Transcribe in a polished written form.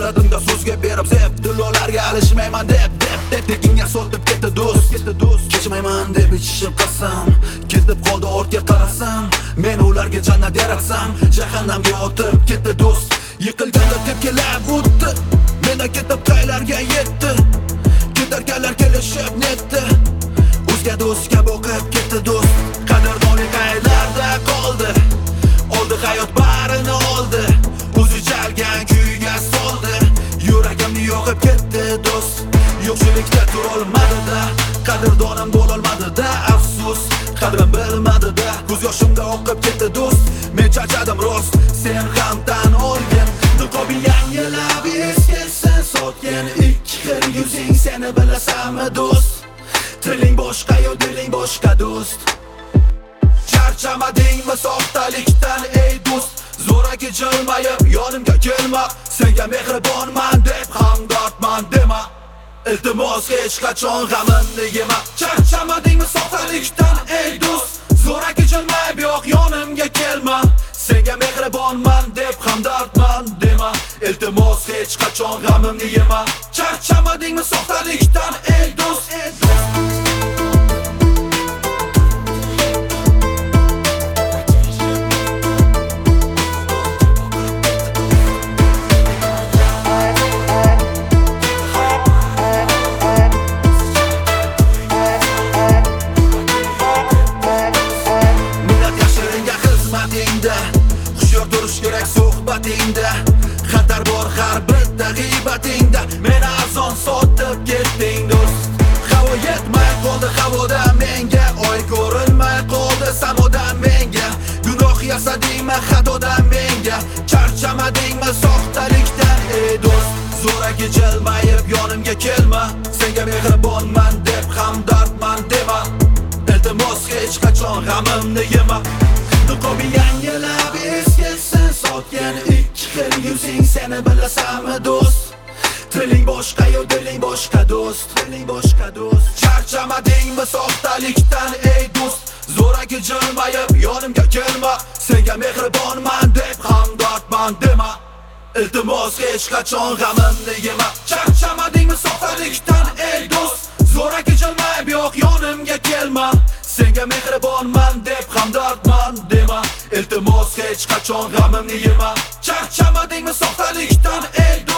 suratımda so'zga berib zeb Dillolarga alishmayman deb Tekinga sotib ketdi do'st Kechmayman deb ichishib qasam Ketib qoldi ortga qarasam Men ularga jannat yaratsam Jahannamga otib ketdi do'st Yiqilganda tepkilab o'tdi Menda ketib qaylarga yetdi Ketarkanlar kelishib netdi O'zga do'stga boqib ketdi do'st Qadrdonlik qaylarda qoldi Oldi hayot barini oldi O'zi chalgan kuyga soldi Yuragimni yoqib ketdi do'st Yo'qchilikda turolmadi-da Qadrdonim bo'lolmadi-da Afsus qadrim bilmadi-da Ko'z yoshimda oqib ketdi do'st Men charchadim rost Sen ham tan olgin Niqobi yangilab eskilsin sotgin Ikki xil yuzing seni bilasanmi do'st Tiling boshqa-yu diling boshqa do'st Charchamadingmi soxtalikdan ey do'st Zo'raki jilmayib yonimga kelma Senga mehribonman deb hamdardman dema Iltimos hech qachon g'amimni yema Charchamadingmi soxtalikdan ey do'st Zo'raki jilmayib yo'q yonimga kelma Senga mehribonman deb hamdardman dema Iltimos hech qachon g'amimni yema Charchamadingmi soxtalikdan ey do'st Hushyor turish kerak suhbatingda Xatar bor har bitta g'iybatingda Meni azon sotib ketding do'st Havo yetmay qoldi havoda menga Oy ko'rinmay qoldi samodan menga Gunoh yasadingmi xatodan menga Charchamadingmi soxtalikdan ey do'st Zo'raki jilmayib yonimga kelma Senga mehribonman deb hamdardman dema Iltimos hech qachon g'amimni yema Niqobi yangilab eskilsin sotgan Ikki xil yuzing seni bilasanmi do'st Tiling boshqa-yu diling boshqa do'st Charchamadingmi soxtalikdan ey do'st Zo'raki jilmayib yonimga kelma Senga mehribonman deb hamdardman dema Iltimos hech qachon g'amimni yema Charchamadingmi soxtalikdan ey do'st Zo'raki jilmayib yo'q yonimga kelma Senga mehribonman deb hamdardman dema Iltimos hech qachon g'amimni yema Charchamadingmi soxtalikdan ey do'st